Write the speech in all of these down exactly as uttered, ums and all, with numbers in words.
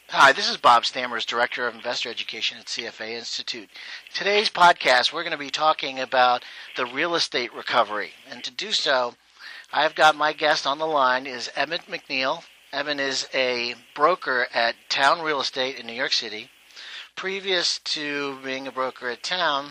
Hi, this is Bob Stammers, Director of Investor Education at C F A Institute. Today's podcast, we're going to be talking about the real estate recovery. And to do so, I've got my guest on the line is Evan McNeil. Evan is a broker at Town Real Estate in New York City. Previous to being a broker at Town,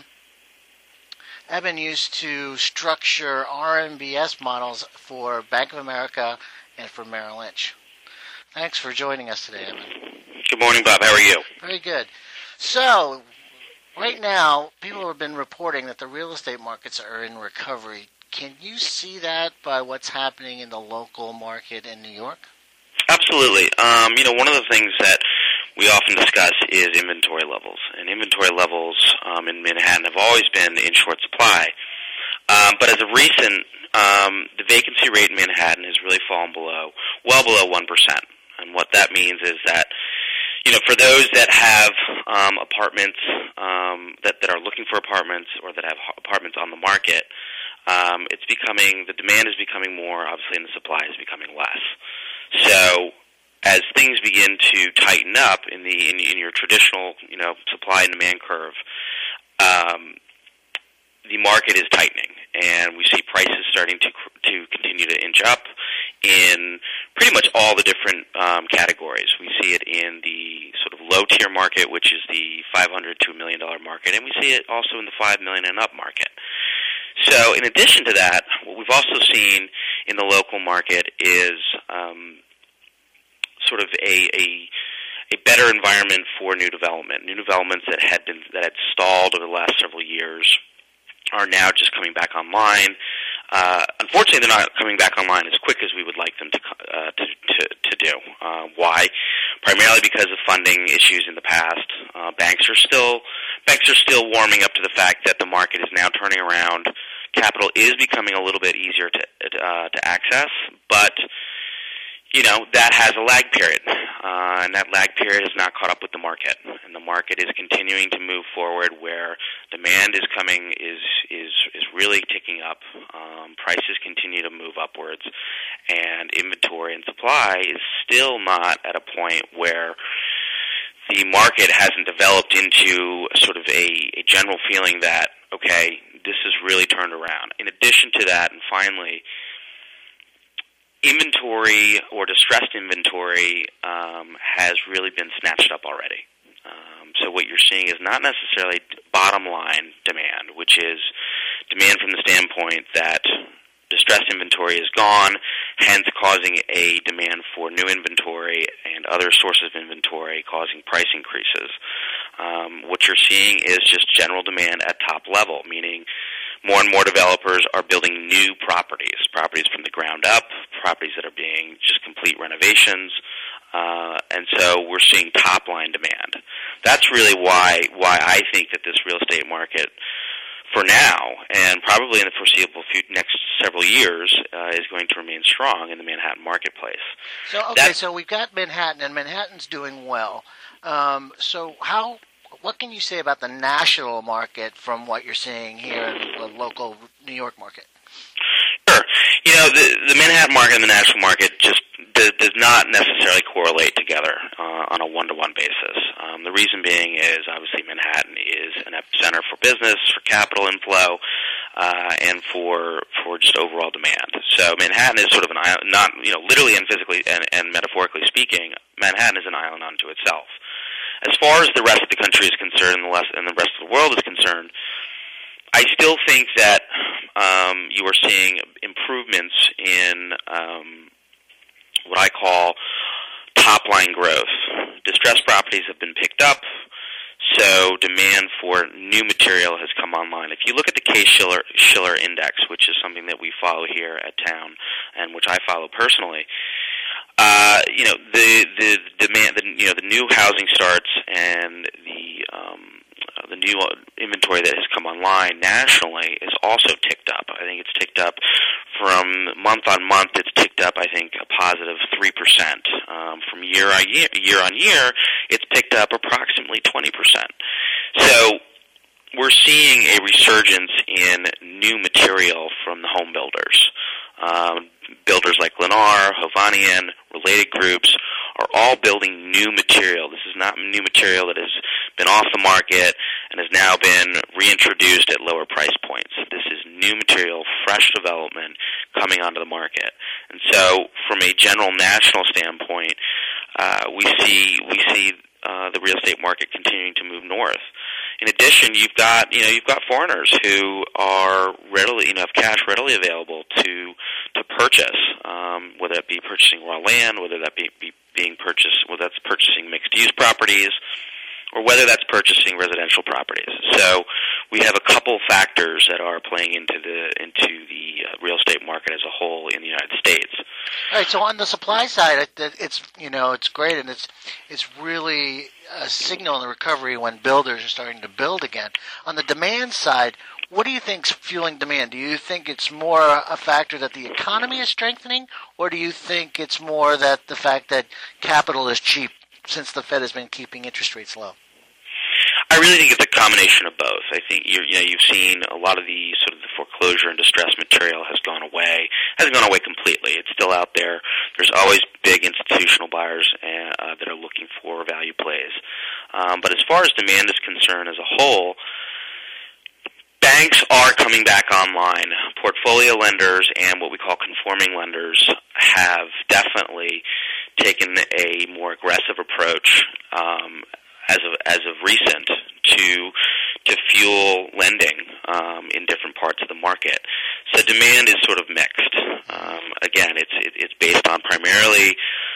Evan used to structure R M B S models for Bank of America and for Merrill Lynch. Thanks for joining us today, Evan. Good morning, Bob. How are you? Very good. So, right now, people have been reporting that the real estate markets are in recovery. Can you see that by what's happening in the local market in New York? Absolutely. Um, you know, one of the things that we often discuss is inventory levels. And inventory levels um, in Manhattan have always been in short supply. Um, but as of recent, um, the vacancy rate in Manhattan has really fallen below, well below one percent. And what that means is that, you know, for those that have um, apartments, um, that, that are looking for apartments or that have apartments on the market, um, it's becoming, the demand is becoming more, obviously, and the supply is becoming less. So as things begin to tighten up in the in, in your traditional, you know, supply and demand curve, um, the market is tightening, and we see prices starting to to continue to inch up in pretty much all the different um, categories. We see it in the sort of low-tier market, which is the five hundred thousand to a million dollar market, and we see it also in the five million dollars and up market. So in addition to that, what we've also seen in the local market is um, sort of a, a a better environment for new development. New developments that had been that had stalled over the last several years are now just coming back online. Uh, unfortunately, they're not coming back online as quick as we would like them to uh, to, to, to do. Uh, why? Primarily because of funding issues in the past. Uh, banks are still banks are still warming up to the fact that the market is now turning around. Capital is becoming a little bit easier to uh, to access, but you know that has a lag period, uh, and that lag period has not caught up with the market, and the market is continuing to move forward where demand is coming is is is really ticking up. Um, prices continue to move upwards, and inventory and supply is still not at a point where the market hasn't developed into sort of a, a general feeling that, okay, this has really turned around. In addition to that, and finally, inventory or distressed inventory um, has really been snatched up already. Um, so what you're seeing is not necessarily bottom line demand, which is demand from the standpoint that distressed inventory is gone, hence causing a demand for new inventory and other sources of inventory, causing price increases. Um, what you're seeing is just general demand at top level, meaning more and more developers are building new properties, properties from the ground up, properties that are being just complete renovations, uh, and so we're seeing top-line demand. That's really why why I think that this real estate market, for now, and probably in the foreseeable future, next several years, uh, is going to remain strong in the Manhattan marketplace. So, okay, That's, so we've got Manhattan, and Manhattan's doing well. Um, so how... What can you say about the national market from what you're seeing here in the local New York market? Sure. You know, the, the Manhattan market and the national market just does, does not necessarily correlate together uh, on a one-to-one basis. Um, the reason being is, obviously, Manhattan is an epicenter for business, for capital inflow, uh, and for for just overall demand. So Manhattan is sort of an island, not, you know, literally and physically and, and metaphorically speaking, Manhattan is an island unto itself. As far as the rest of the country is concerned and the, less, and the rest of the world is concerned, I still think that um, you are seeing improvements in um, what I call top-line growth. Distressed properties have been picked up, so demand for new material has come online. If you look at the Case-Shiller Shiller Index, which is something that we follow here at Town and which I follow personally, Uh, you know, the the demand, the, you know, the new housing starts and the um, uh, the new inventory that has come online nationally is also ticked up. I think it's ticked up from month on month. It's ticked up, I think, a positive three percent. Um, from year on year, year on year, it's picked up approximately twenty percent. So we're seeing a resurgence in new material from the home builders. Um, builders like Lennar, Hovnanian, related groups are all building new material. This is not new material that has been off the market and has now been reintroduced at lower price points. This is new material, fresh development coming onto the market. And so from a general national standpoint, uh, we see we see uh, the real estate market continuing to move north. In addition, you've got you know you've got foreigners who are readily you know have cash readily available to to purchase, um, whether that be purchasing raw land, whether that be, be being purchased, whether that's purchasing mixed use properties, or whether that's purchasing residential properties. So we have a couple factors that are playing into the into the uh, real estate market as a whole in the United States. All right. So on the supply side, it, it's you know it's great, and it's it's really a signal in the recovery when builders are starting to build again. On the demand side, what do you think's fueling demand? Do you think it's more a factor that the economy is strengthening, or do you think it's more that the fact that capital is cheap since the Fed has been keeping interest rates low? I really think it's a combination of both. I think you're, you know you've seen a lot of the sort of the foreclosure and distress material has gone away. Hasn't gone away completely. It's still out there. There's always big institutional buyers uh, that are looking for value plays. Um, but as far as demand is concerned, as a whole, banks are coming back online. Portfolio lenders and what we call conforming lenders have definitely taken a more aggressive approach um, as of as of recent to to fuel lending um, in different parts of the market. So demand is sort of mixed. Um, again, it's it, it's based on primarily.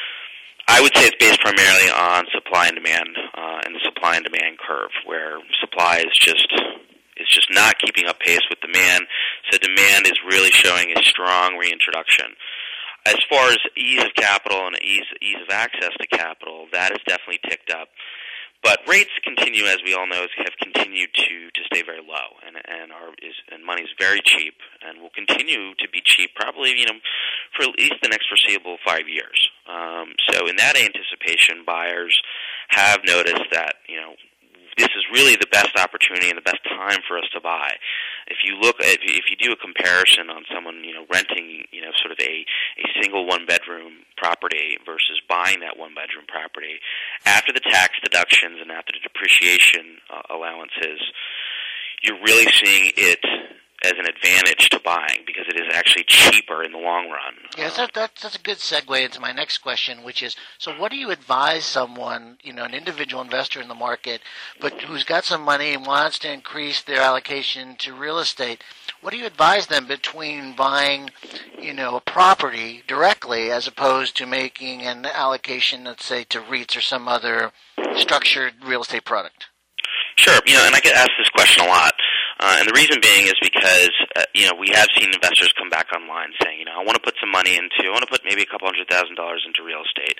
I would say it's based primarily on supply and demand uh, and the supply and demand curve, where supply is just is just not keeping up pace with demand. So demand is really showing a strong reintroduction. As far as ease of capital and ease ease of access to capital, that has definitely ticked up. But rates continue, as we all know, have continued to, to stay very low, and and are is and money is very cheap, and will continue to be cheap, probably you know for at least the next foreseeable five years. Um, so, in that anticipation, buyers have noticed that you know this is really the best opportunity and the best time for us to buy. If you look, if you, if you do a comparison on someone, you know, renting, you know, sort of a, a single one-bedroom property versus buying that one-bedroom property, after the tax deductions and after the depreciation uh, allowances, you're really seeing it as an advantage to buying because it is actually cheaper in the long run. Yes, that, that, that's a good segue into my next question, which is, so what do you advise someone, you know, an individual investor in the market, but who's got some money and wants to increase their allocation to real estate? What do you advise them between buying, you know, a property directly as opposed to making an allocation, let's say, to REITs or some other structured real estate product? Sure, you know, and I get asked this question a lot. Uh, and the reason being is because, uh, you know, we have seen investors come back online saying, you know, I want to put some money into, I want to put maybe a couple hundred thousand dollars into real estate.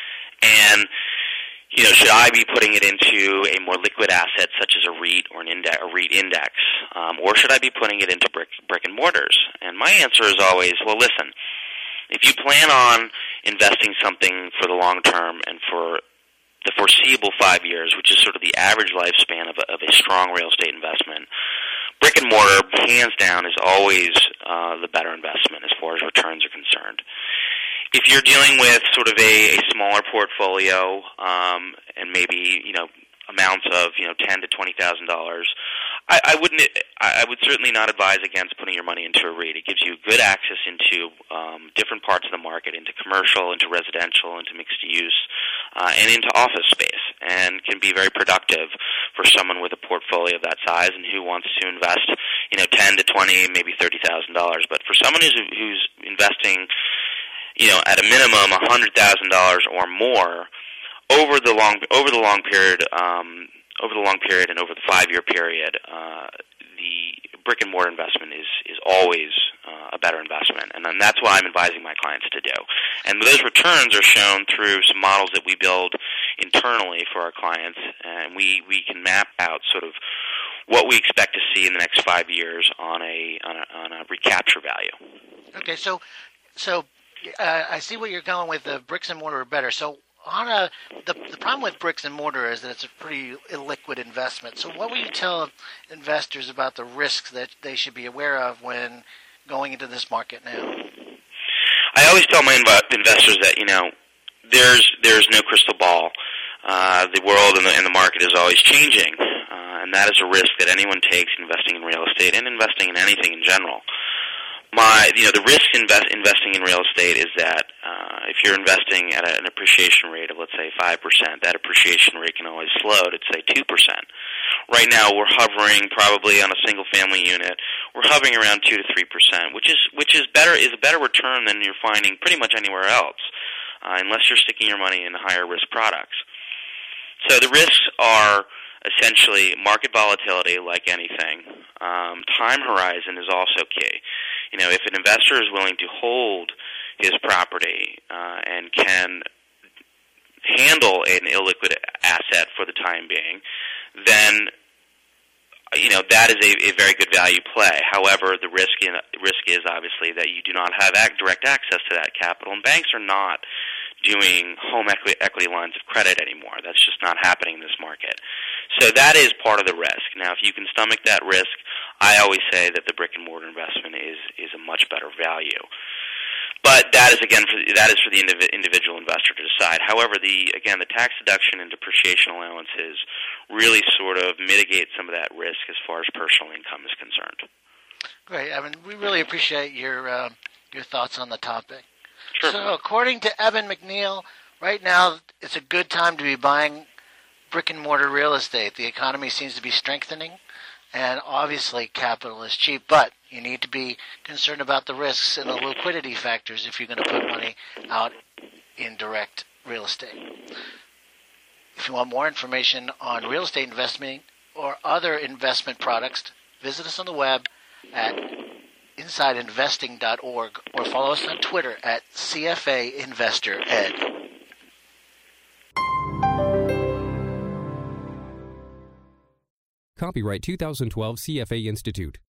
And, you know, should I be putting it into a more liquid asset such as a REIT or an index, a REIT index? Um, or should I be putting it into brick, brick and mortars? And my answer is always, well, listen, if you plan on investing something for the long term and for the foreseeable five years, which is sort of the average lifespan of a, of a strong real estate investment, brick and mortar, hands down, is always uh, the better investment as far as returns are concerned. If you're dealing with sort of a, a smaller portfolio um, and maybe you know amounts of you know ten to twenty thousand dollars, I, I wouldn't. I would certainly not advise against putting your money into a REIT. It gives you good access into um, different parts of the market, into commercial, into residential, into mixed use, uh, and into office space, and can be very productive for someone with a portfolio of that size and who wants to invest, you know, ten to twenty, maybe thirty thousand dollars. But for someone who's who's investing, you know, at a minimum a hundred thousand dollars or more over the long over the long period. Um, Over the long period and over the five-year period, uh, the brick-and-mortar investment is is always uh, a better investment, and then that's what I'm advising my clients to do. And those returns are shown through some models that we build internally for our clients, and we, we can map out sort of what we expect to see in the next five years on a on a, on a recapture value. Okay, so so uh, I see what you're going with. The bricks and mortar are better. So. On a, the, the problem with bricks and mortar is that it's a pretty illiquid investment. So what will you tell investors about the risks that they should be aware of when going into this market now? I always tell my investors that, you know, there's there's no crystal ball. Uh, the world and the, and the market is always changing, uh, and that is a risk that anyone takes investing in real estate and investing in anything in general. My, you know, the risk invest, investing in real estate is that uh, if you're investing at a, an appreciation rate of, let's say, five percent, that appreciation rate can always slow to, say, two percent. Right now, we're hovering probably on a single-family unit. We're hovering around two to three percent, which is which is better is a better return than you're finding pretty much anywhere else, uh, unless you're sticking your money in higher risk products. So the risks are essentially market volatility, like anything. Um, time horizon is also key. You know, if an investor is willing to hold his property uh, and can handle an illiquid asset for the time being, then you know that is a, a very good value play. However, the risk in, risk is obviously that you do not have ac- direct access to that capital, and banks are not doing home equity, equity lines of credit anymore. That's just not happening in this market. So that is part of the risk. Now, if you can stomach that risk, I always say that the brick and mortar investment is is a much better value. But that is again for, that is for the indiv- individual investor to decide. However, the again the tax deduction and depreciation allowances really sort of mitigate some of that risk as far as personal income is concerned. Great, Evan. We really appreciate your uh, your thoughts on the topic. Sure. So, according to Evan McNeil, right now it's a good time to be buying brick and mortar real estate. The economy seems to be strengthening, and obviously capital is cheap, but you need to be concerned about the risks and the liquidity factors if you're going to put money out in direct real estate. If you want more information on real estate investment or other investment products, visit us on the web at inside investing dot org or follow us on Twitter at C F A Investor Ed. Copyright two thousand twelve C F A Institute.